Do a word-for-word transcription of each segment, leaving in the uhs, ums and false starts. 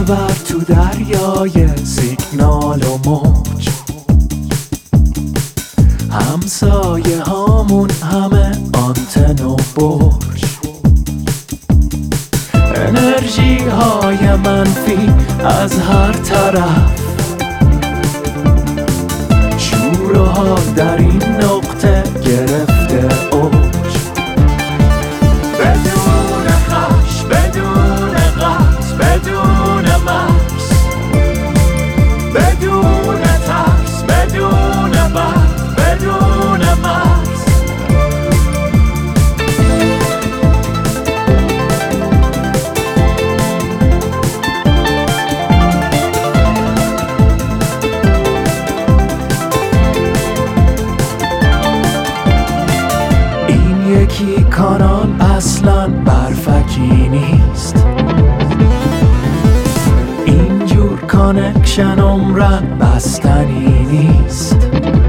ببر تو دریای سیگنال و موج، همسایه هامون همه آنتن و برج. انرژی های منفی از هر طرف، شور و حال در این نقطه گرفته اوج. بدون خش، بدون قطع، بدون مکس، بدون ترس، بدون بد، بدون مرز. این یکی کانال اصلا برفکی نیست، اینجور کانکشن عمرن بستنی نیست.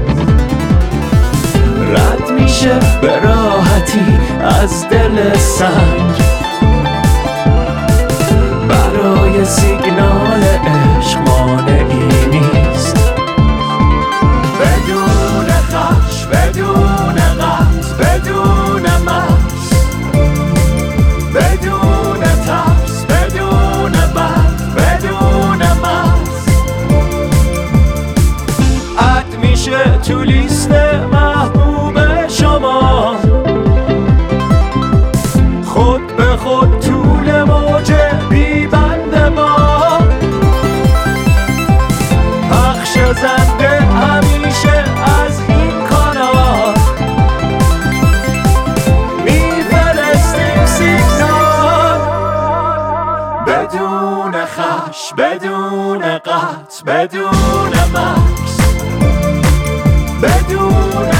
رد میشه به راحتی از دل سنگ، برای سیگنال عشق مانعی نیست. بدون خش، بدون قطع، بدون مکس، بدون ترس، بدون بد، بدون مرز. اد میشه تو لیست محبوب شما، خود به خود طول موج بی بند ما. پخش زنده همیشه از این کانال، میفرستیم سیگنال. بدون خش، بدون قطع، بدون مکس، بدون